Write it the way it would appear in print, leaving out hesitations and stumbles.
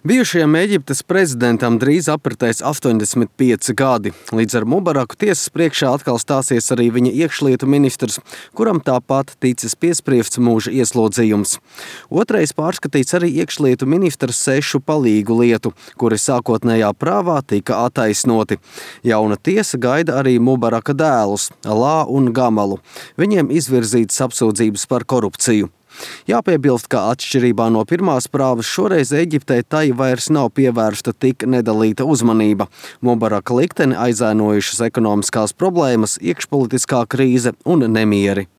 Bijušajam Ēģiptes prezidentam drīz apritēs 85 gadi. Līdz ar Mubaraku tiesas priekšā atkal stāsies arī viņa iekšlietu ministrs, kuram tāpat ticis piespriests mūža ieslodzījums. Otrais pārskatīts arī iekšlietu ministrs 6 palīgu lietu, kuri sākotnējā prāvā tika attaisnoti. Jauna tiesa gaida arī Mubaraka dēlus, Alā un Gamalu. Viņiem izvirzītas apsūdzības par korupciju. Jāpiebilst, ka atšķirībā no pirmās prāvas šoreiz Ēģiptē tai vairs nav pievērsta tik nedalīta uzmanība. Mubaraka likteni aizēnojušas ekonomiskās problēmas, iekšpolitiskā krīze un nemieri.